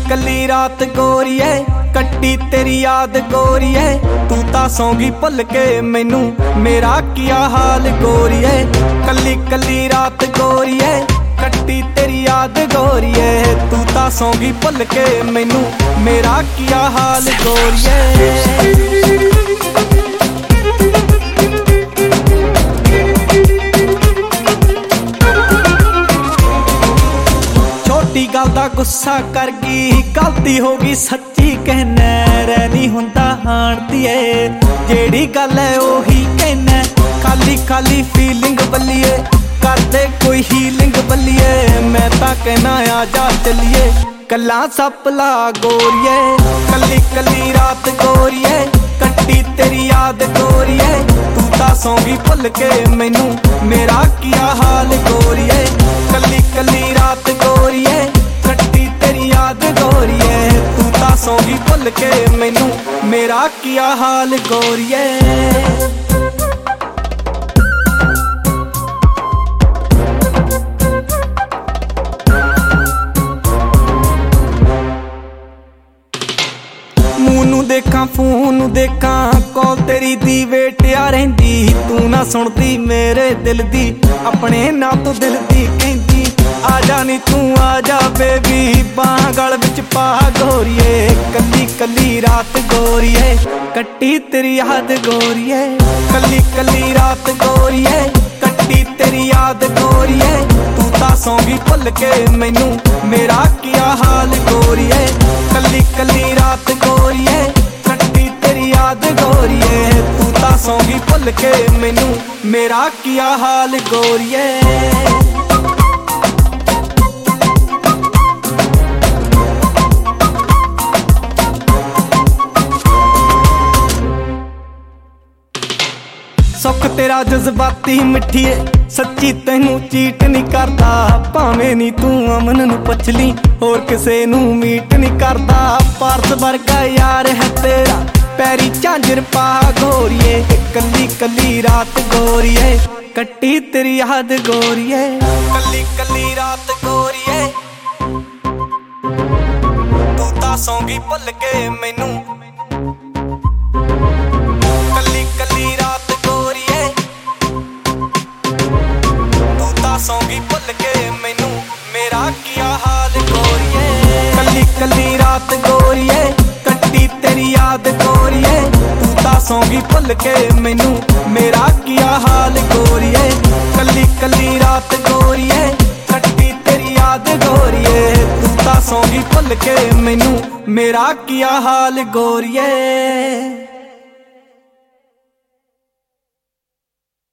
कली रात गोरीए कट्टी तेरी याद गोरीए तू तां सौंगी भुल के मैनू मेरा किया हाल गोरीए। कली कली रात गोरीए कट्टी तेरी याद गोरीए तू तां सौंगी भुल के मैनू मेरा किया हाल गोरीए। गल दा गुस्सा कर गई गलती हो गई सच्ची कहना रह नहीं हुंदा हाणतीए जेड़ी गल है ओही कहना खाली खाली फीलिंग बल्लिए कर दे कोई हीलिंग बल्लिए मैं तां कहना आ जा चलिए कल्ला सपला गोरीए। कली कली रात गोरीए कट्टी तेरी याद गोरीए तू तां सौंगी भुल के मैनू मेरा किया हाल गोरीए। कली कली रात गोरीए कट्टी तेरी याद गोरीए तू तां सौंगी भुल के मैनू मेरा किया हाल गोरीए। मूंह नूं देखां फोन नूं देखां कॉल तेरी दी वेटिया रहिंदी तू ना सुणदी मेरे दिल दी अपने ना तो दिल दी कहंदी आजा नी तू आजा बेबी बाह गल विच पा गोरीए। कली कली रात गोरीए कट्टी तेरी याद गोरीए कली कली रात गोरीए कट्टी तेरी याद गोरीए तू तां सौंगी भुल के मैनू मेरा किया हाल गोरीए। कली कली रात गोरीए कट्टी तेरी याद गोरीए तू तां सौंगी भुल के मैनू मेरा किया हाल गोरीए। सुख तेरा जज्बाती मिठीए सच्ची तैनू चीट नहीं करता भावें नी तू अमन नू पुछ ली होर किसे नू मीट नहीं करता पारस वर्गा यार है तेरा पैरी झांजर पा गोरीए। कली कली रात गोरीए कट्टी तेरी याद गोरीए कली कली रात गोरीए तू तां सौंगी भुल के मैनू कली कली रात सौंगी भुल के मैनू मेरा किया हाल गोरीए। कली कली रात गोरीए कट्टी तेरी याद गोरीए तू तां सौंगी भुल के मैनू मेरा किया हाल गोरीए। कली कली रात गोरीए कट्टी तेरी याद गोरीए तू तां सौंगी भुल के मैनू मेरा किया हाल गोरीए।